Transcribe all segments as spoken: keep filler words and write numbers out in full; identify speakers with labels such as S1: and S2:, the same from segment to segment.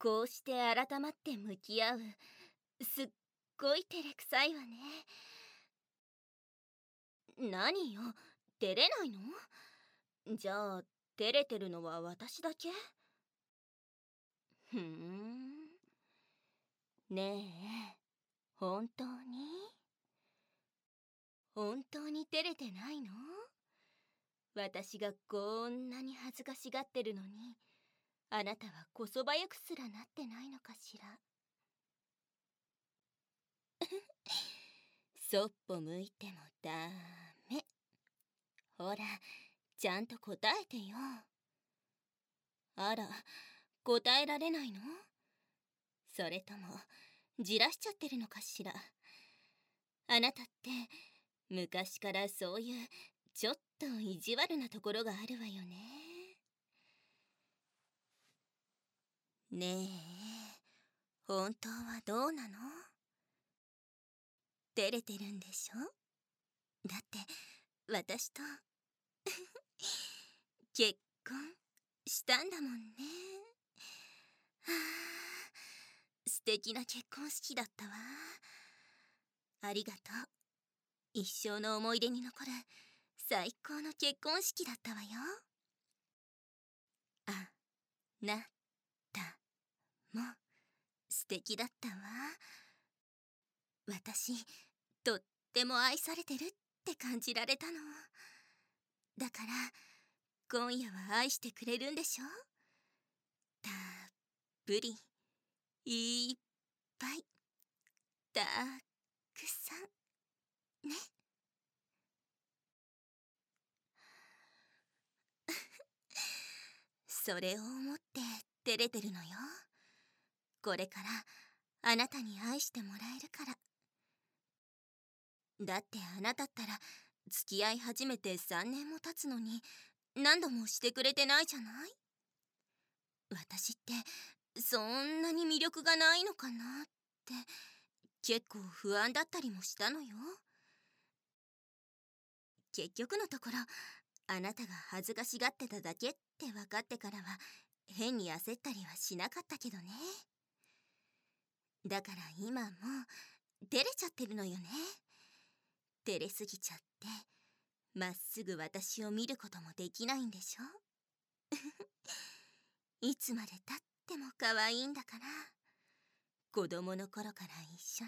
S1: こうして改まって向き合う。すっごい照れくさいわね。何よ、照れないの？じゃあ照れてるのは私だけ？ふーん。ねえ、本当に本当に照れてないの？私がこんなに恥ずかしがってるのに、あなたはこそばゆくすらなってないのかしら。そっぽ向いてもダメ。ほら、ちゃんと答えてよ。あら、答えられないの？それともじらしちゃってるのかしら。あなたって昔からそういうちょっと意地悪なところがあるわよね。ねえ、本当はどうなの？照れてるんでしょ？だって私と結婚したんだもんね。はあ、素敵な結婚式だったわ。ありがとう。一生の思い出に残る最高の結婚式だったわよ。あなたも素敵だったわ。私とっても愛されてるって感じられたの。だから今夜は愛してくれるんでしょ？たっぷりいっぱいたくさんね。それを思って照れてるのよ。これからあなたに愛してもらえるから。だってあなたったら付き合い始めてさんねんも経つのに何度もしてくれてないじゃない？私ってそんなに魅力がないのかなって結構不安だったりもしたのよ。結局のところあなたが恥ずかしがってただけって分かってからは変に焦ったりはしなかったけどね。だから今も照れちゃってるのよね。照れすぎちゃってまっすぐ私を見ることもできないんでしょ？いつまでたっても可愛いんだから。子供の頃から一緒ね。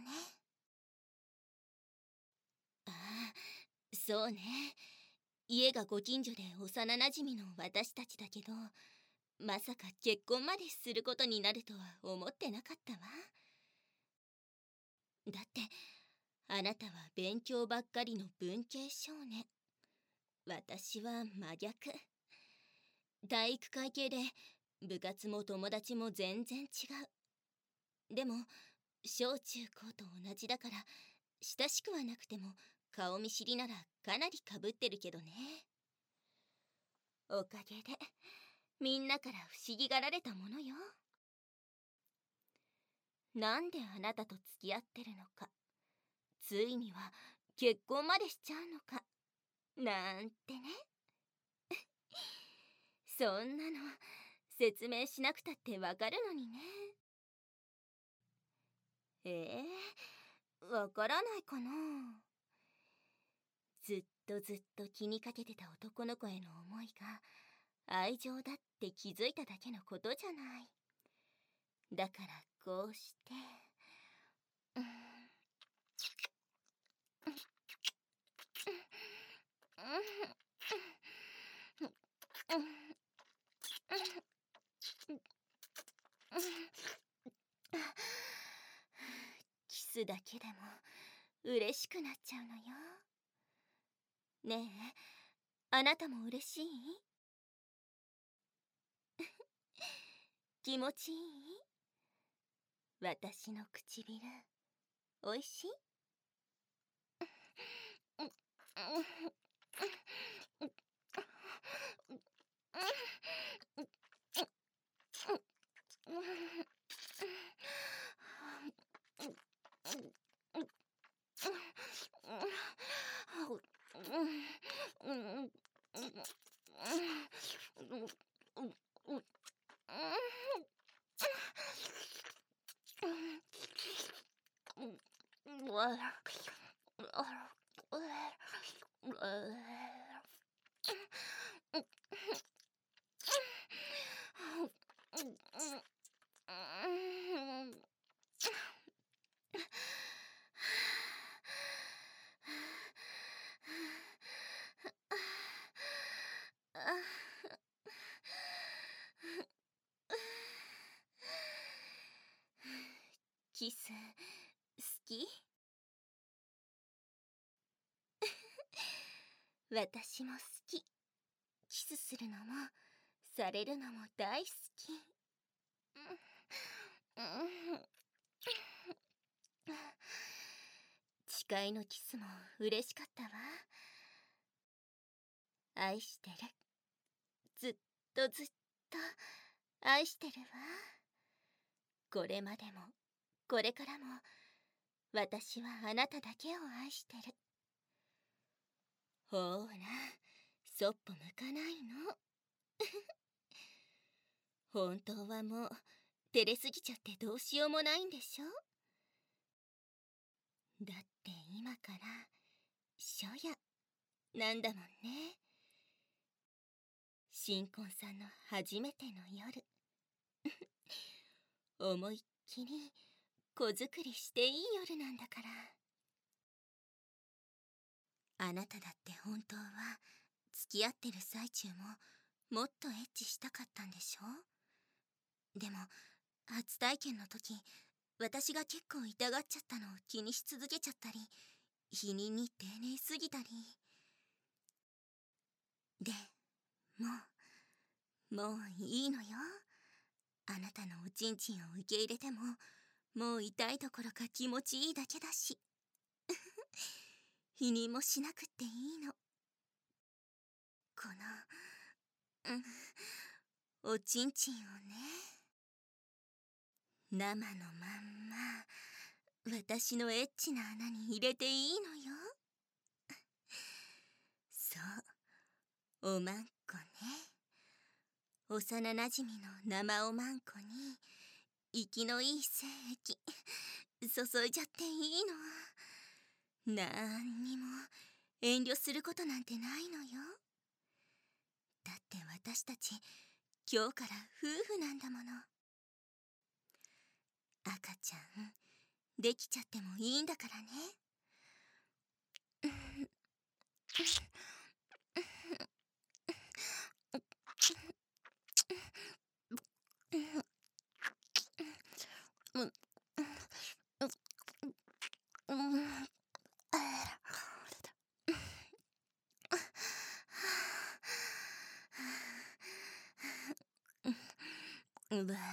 S1: ああ、そうね。家がご近所で幼なじみの私たちだけど、まさか結婚まですることになるとは思ってなかったわ。だってあなたは勉強ばっかりの文系少年。私は真逆。体育会系で部活も友達も全然違う。でも小中高と同じだから親しくはなくても顔見知りならかなりかぶってるけどね。おかげでみんなから不思議がられたものよ。なんであなたと付き合ってるのか、ついには結婚までしちゃうのかなんてね。そんなの説明しなくたってわかるのにね。えー、わからないかな。ずっとずっと気にかけてた男の子への思いが愛情だって気づいただけのことじゃない。だからこうして、うん、キスだけでも嬉しくなっちゃうのよ。ねえ、あなたも嬉しい？気持ちいい？私の唇おいしい？ キス好き？私も好き。キスするのもされるのも大好き。誓いのキスも嬉しかったわ。愛してる。ずっとずっと愛してるわ。これまでもこれからも私はあなただけを愛してる。ほーら、そっぽ向かないの。本当はもう照れすぎちゃってどうしようもないんでしょ。だって今から初夜なんだもんね。新婚さんの初めての夜。思いっきり子作りしていい夜なんだから。あなただって本当は付き合ってる最中ももっとエッチしたかったんでしょ。でも初体験の時、私が結構痛がっちゃったのを気にし続けちゃったり、否認に丁寧すぎたりで、もうもういいのよ。あなたのおちんちんを受け入れてももう痛いところか気持ちいいだけだし否認もしなくっていいの。このうんおちんちんをね、生のまんま私のエッチな穴に入れていいのよ。そう、おまんこね。幼なじみの生おまんこに息のいい精液注いじゃっていいの。なんにも遠慮することなんてないのよ。だって私たち今日から夫婦なんだもの。赤ちゃんできちゃってもいいんだからね。うわ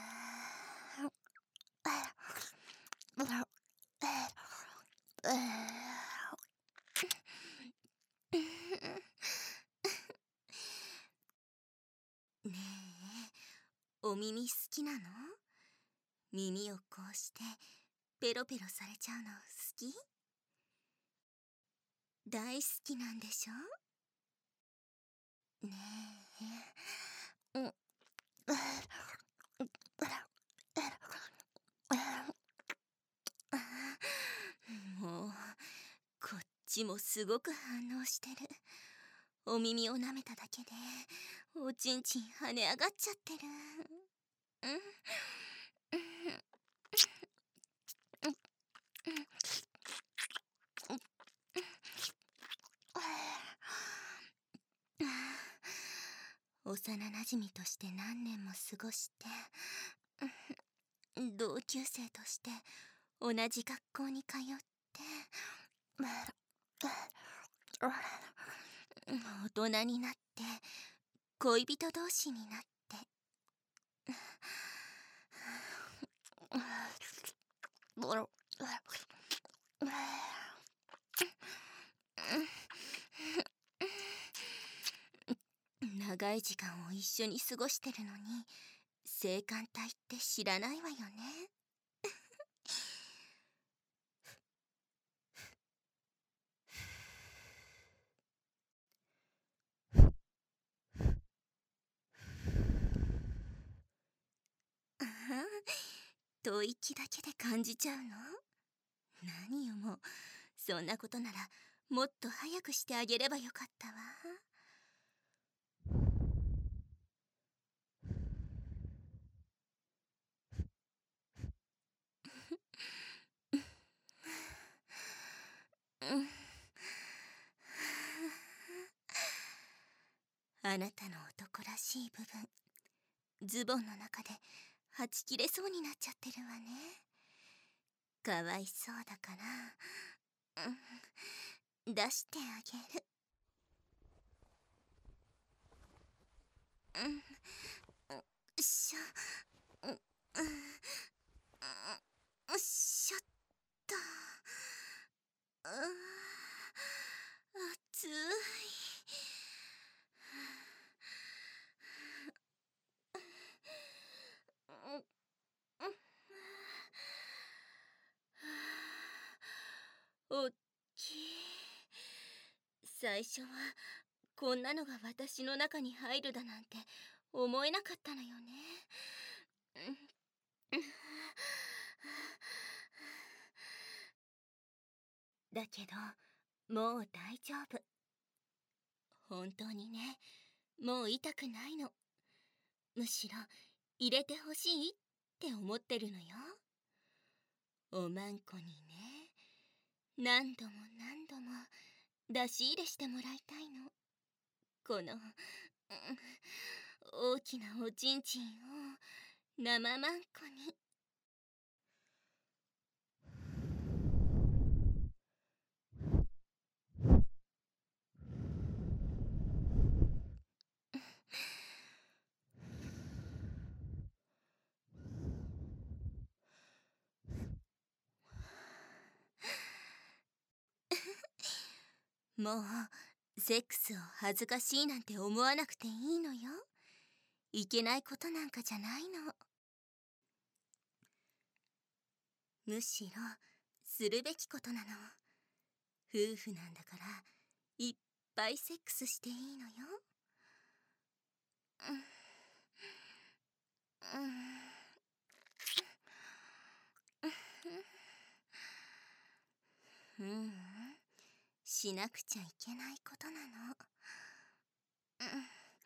S1: ねえ、お耳好きなの？耳をこうしてペロペロされちゃうの好き？大好きなんでしょ？ねえ、うん、もうこっちもすごく反応してる。お耳を舐めただけでおちんちん跳ね上がっちゃってる。幼なじみとして何年も過ごして、同級生として同じ学校に通って、大人になって恋人同士になって、長い時間を一緒に過ごしてるのに性感帯って知らないわよね。ああ、吐息だけで感じちゃうの？何よもう、そんなことならもっと早くしてあげればよかったわ。 あなたの男らしい部分、ズボンの中ではち切れそうになっちゃってるわね。かわいそうだから、うん、出してあげる。うん、よいしょ、うん、うん、よいしょっと。うん、暑い。おっきい。最初はこんなのが私の中に入るだなんて思えなかったのよね。だけどもう大丈夫。本当にね、もう痛くないの。むしろ入れてほしいって思ってるのよ。おまんこにね、何度も何度も出し入れしてもらいたいの。この、うん、大きなおちんちんを生まんこに。もうセックスを恥ずかしいなんて思わなくていいのよ。いけないことなんかじゃないの。むしろするべきことなの。夫婦なんだからいっぱいセックスしていいのよ。うん、うん、うん、うん、しなくちゃいけないことなの。うん、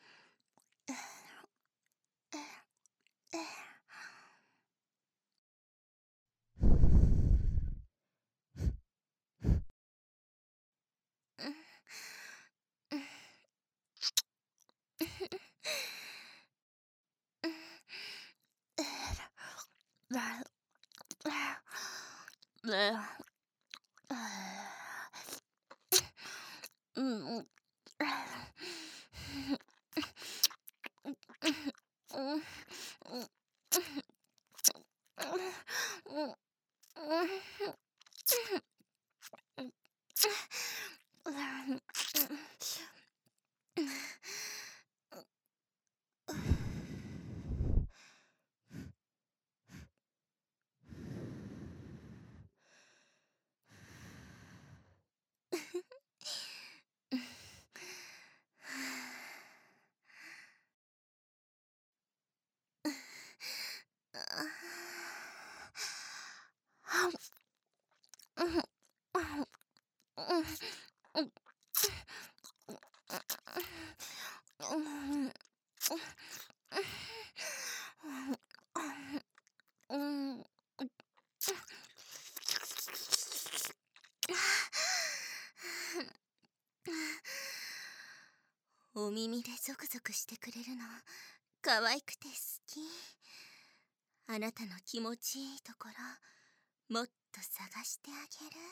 S1: お耳でゾクゾクしてくれるの可愛くて好き。あなたの気持ちいいところもっと探してあげる。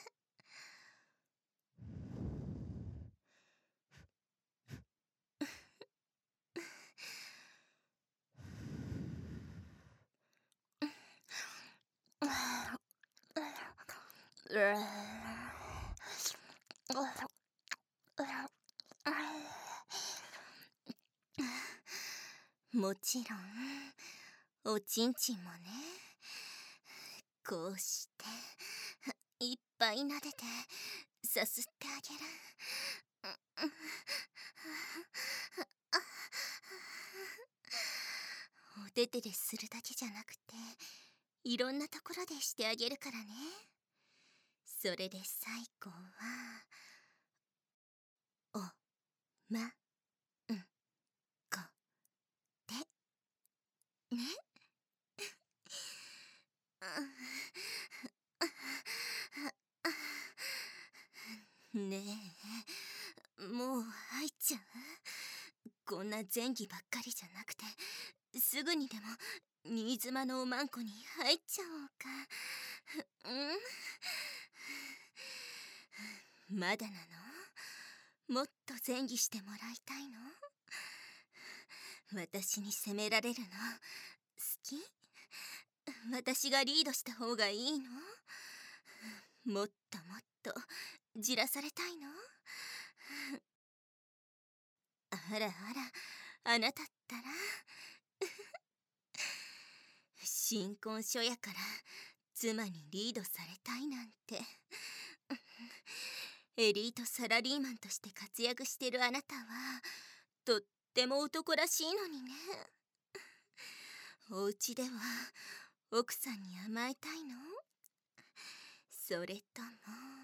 S1: もちろんおちんちんもね、こうしていっぱい撫でてさすってあげる。お手手でするだけじゃなくていろんなところでしてあげるからね。それで最後はおまんこでね。ねえ、もう入っちゃう？こんなな前儀ばっかりじゃなくて、すぐにでも新妻のおまんこに入っちゃおうか。うんまだなの？もっと前儀してもらいたいの？私に責められるの好き？私がリードした方がいいの？もっともっとじらされたいの？あらあら、あなたったら新婚初夜から妻にリードされたいなんてエリートサラリーマンとして活躍してるあなたはとっても男らしいのにね。お家では奥さんに甘えたいの？それとも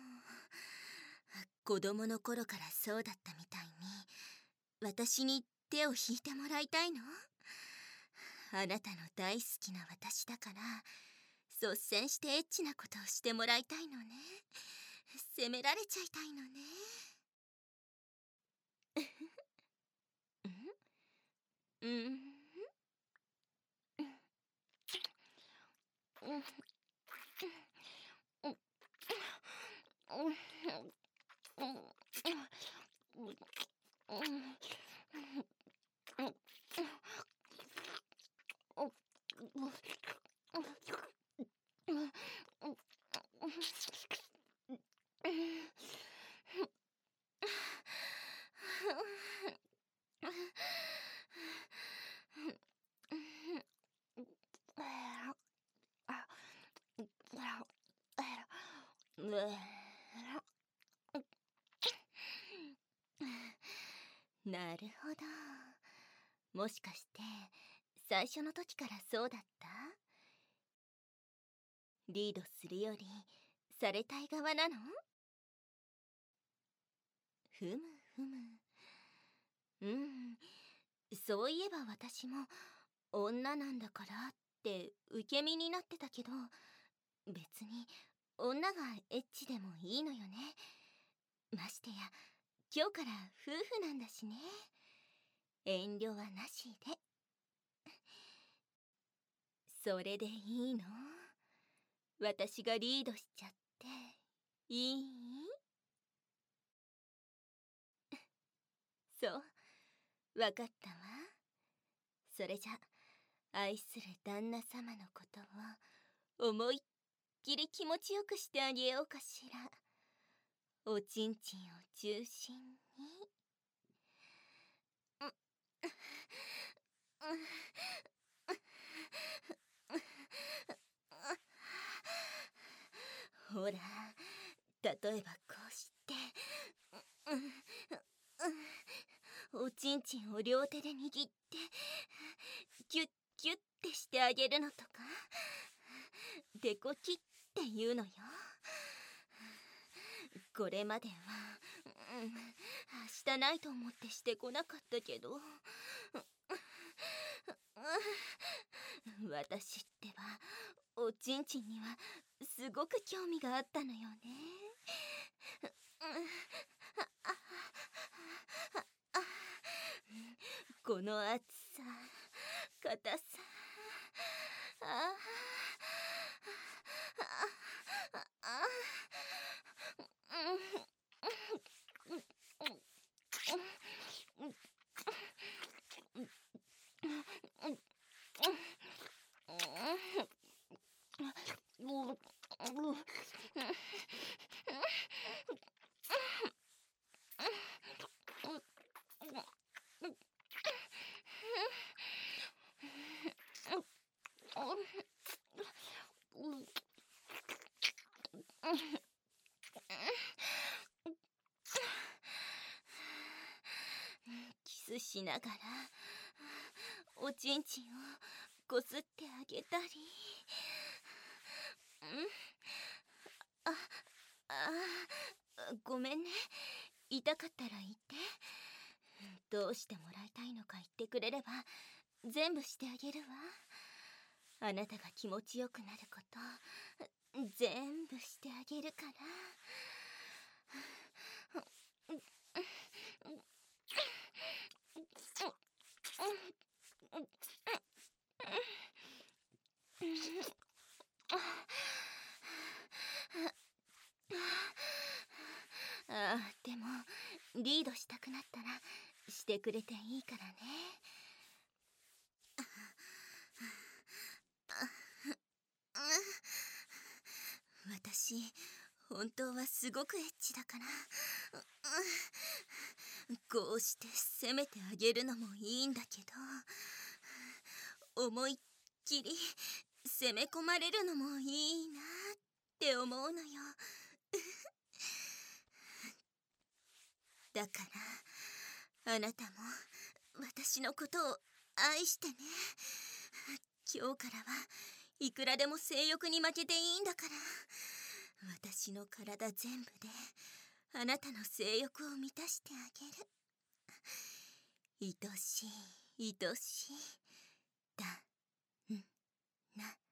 S1: 子供の頃からそうだったみたいに私に手を引いてもらいたいの？あなたの大好きな私だから率先してエッチなことをしてもらいたいのね。責められちゃいたいのね。うんうんうんなるほど。もしかして最初の時からそうだった？リードするよりされたい側なの？ふむふむ。うんそういえば私も女なんだからって受け身になってたけど、別に女がエッチでもいいのよね。ましてや今日から夫婦なんだしね。遠慮はなしで。それでいいの？私がリードしちゃっていい？そう、わかったわ。それじゃ愛する旦那様のことを思いっきり気持ちよくしてあげようかしら。おちんちんを中心に。ほら、例えばこうしておちんちんを両手で握ってキュッキュッてしてあげるのとか、デコキっていうのよ。これまでは、うん、したないと思ってしてこなかったけど、私ってばおちんちんにはすごく興味があったのよね。この厚さ、硬さ、ああキスしながらおちんちんをこすってあげたり、ああごめんね、痛かったら言って。どうしてもらいたいのか言ってくれれば全部してあげるわ。あなたが気持ちよくなること全部してあげるから。 したくなったらしてくれていいからね。私本当はすごくエッチだから、こうして責めてあげるのもいいんだけど、思いっきり攻め込まれるのもいいなって思うのよ。だからあなたも私のことを愛してね。今日からはいくらでも性欲に負けていいんだから。私の体全部であなたの性欲を満たしてあげる。愛しい愛しいだんな